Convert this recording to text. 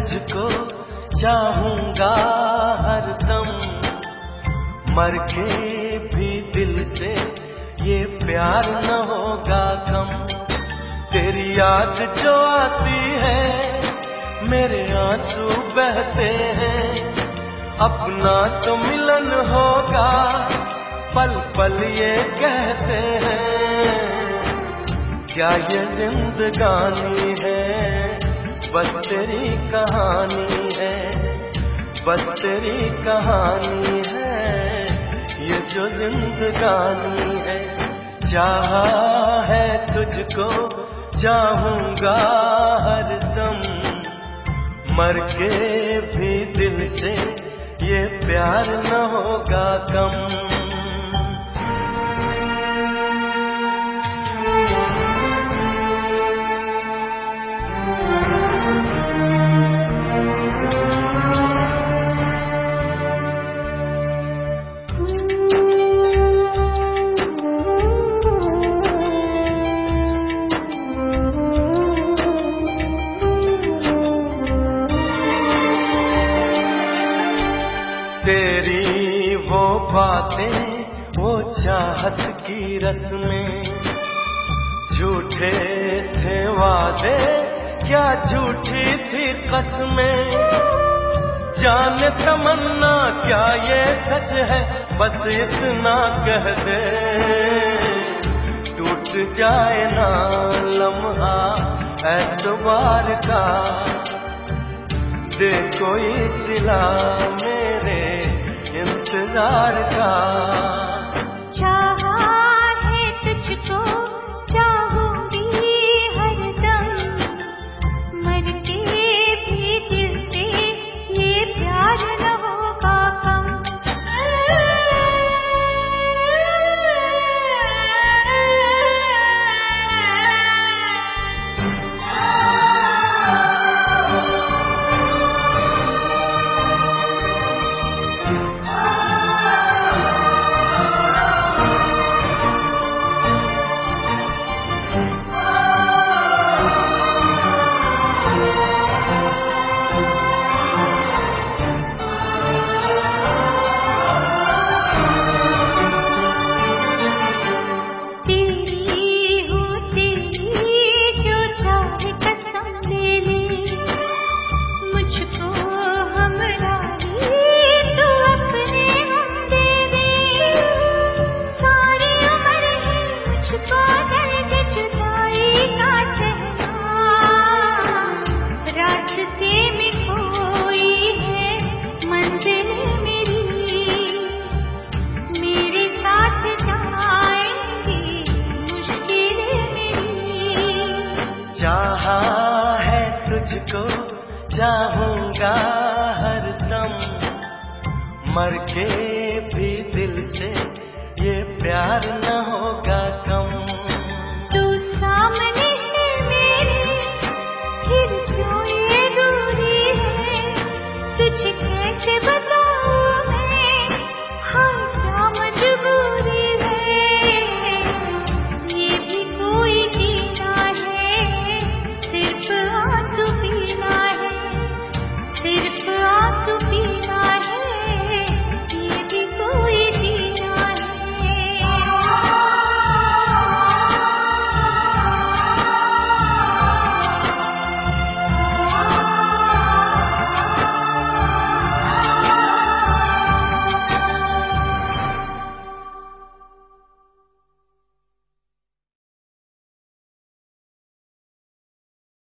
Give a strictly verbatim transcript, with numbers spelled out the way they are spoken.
तुझको चाहूंगा हरदम, मर के भी दिल से ये प्यार न होगा कम। तेरी याद जो आती है मेरे आंसू बहते हैं, अपना तो मिलन होगा पल पल ये कहते हैं। क्या ये जिंदगानी है बस तेरी कहानी है, बस तेरी कहानी है ये जो जिंदगानी है। चाहा है तुझको चाहूंगा हरदम, मर के भी दिल से ये प्यार न होगा कम। तेरी वो बातें वो चाहत की रस्में, झूठे थे वादे क्या झूठी थी कसमें। जाने तमन्ना क्या ये सच है बस इतना कह दे, टूट जाए ना लम्हा एतबार का, दे कोई सिला मेरे इंतजार का। चाहा है तुझको चाहूंगी हरदम, मर के भी दिल से ये प्यार न होगा कम। चाहा है तुझको चाहूंगा हरदम, मर के भी दिल से ये प्यार न होगा कम। तू सामने है मेरे फिर क्यों ये दूरी है, तुझे कैसे